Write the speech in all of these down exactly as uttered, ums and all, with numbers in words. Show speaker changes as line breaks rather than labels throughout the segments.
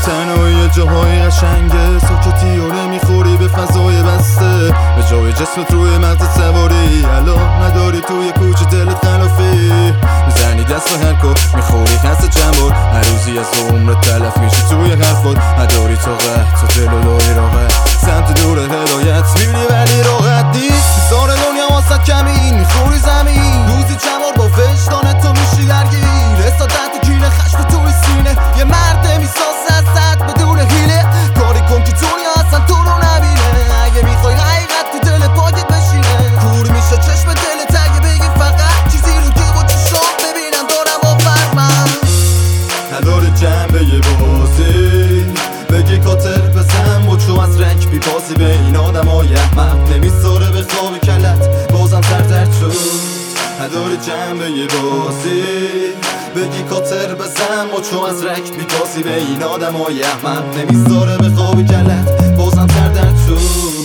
تنهایی جاهای قشنگه، ساکتی و نمیخوری به فضای بسته، به جای جسمت روی مغزت سواری، الان نداری توی کوچه دلت خلافی، میزنی دست به هر کار، میخوری خسته چند بار، هر روزی از عمرت تلف میشه توی حرفات، نداری طاقت تو دل و داری راحت، سمت دور هدایت میری ولی راحت نیست، سار دنیا واسه کمی میخوری زمین، روزی چند بار با وجدان تو میشی درگیر، حسادت و کینه خشم توی سینه، یه مرد میسازه ازت بدون حیله، کاری کن که دنیا اصلا تو رو نبینه، اگه میخوای حقیقت تو دل پاکت بشینه، کور میشه چشم دلت اگه بگی فقط چیزی رو که با چشام ببینم دارم باور من، نداره جنبه یه بازی بگی کاتر بزن مچو از رنگ بی بازی به این آدم های احمق، نمیذاره به خواب کلت بازم سر درد شد، نداره جنبه یه بازی بگی کاتر بزن مچو از رنگ بی بازی به این آدم های احمق، نمیذاره به خواب کلت بازم سر درد شد،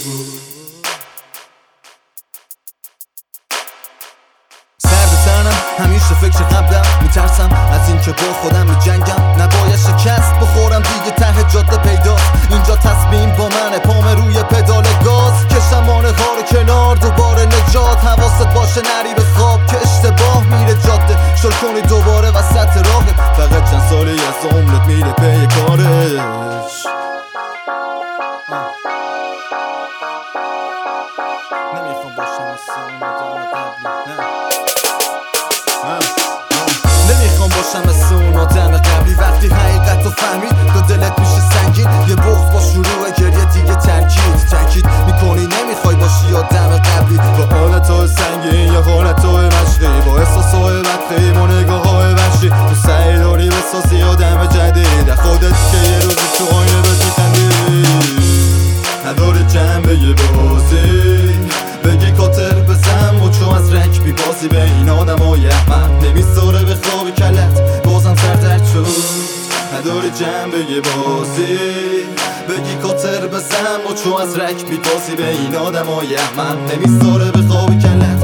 همیشه فکر قبلم، میترسم از این که با خودم میجنگم، نباید شکست بخورم دیگه ته جاده پیداست، اینجا تصمیم با منه، پام روی پدال گاز، کشم مانه ها رو کنار دوباره نجات، حواست باشه نری به خواب که اشتباه میره جاده، شل کنی دوباره وسط راهت، فقط چند سالی از عمرت میره پی کارش، نمیخوام باشم مثل اون آدم قبلی، نمیخوام باشم مثل اون آدم قبلی، وقتی حقیقت رو فهمید دو دلت میشه سنگین، یه بغض با شروع گریه دیگه ترکید تاکید میکنی نمیخوای باشی آدم قبلی، با حالتهای سنگین یا حالتهای مشقی، با احساسهای بدخیم و نگاههای وحشی، تو سعی داری بسازی آدم جدید، خودت که یه روزی تو آینه بهت میخندی، نداره جنبه یه بازی بگی کاتر بزن مچو از رنگ بی بازی به این آدم های احمق، نمیذاره به خواب کلت بازم سر درد شد، نداره جنبه یه بازی بگی کاتر بزن مچو از رنگ بی بازی به این آدم های احمق، نمیذاره به خواب کلت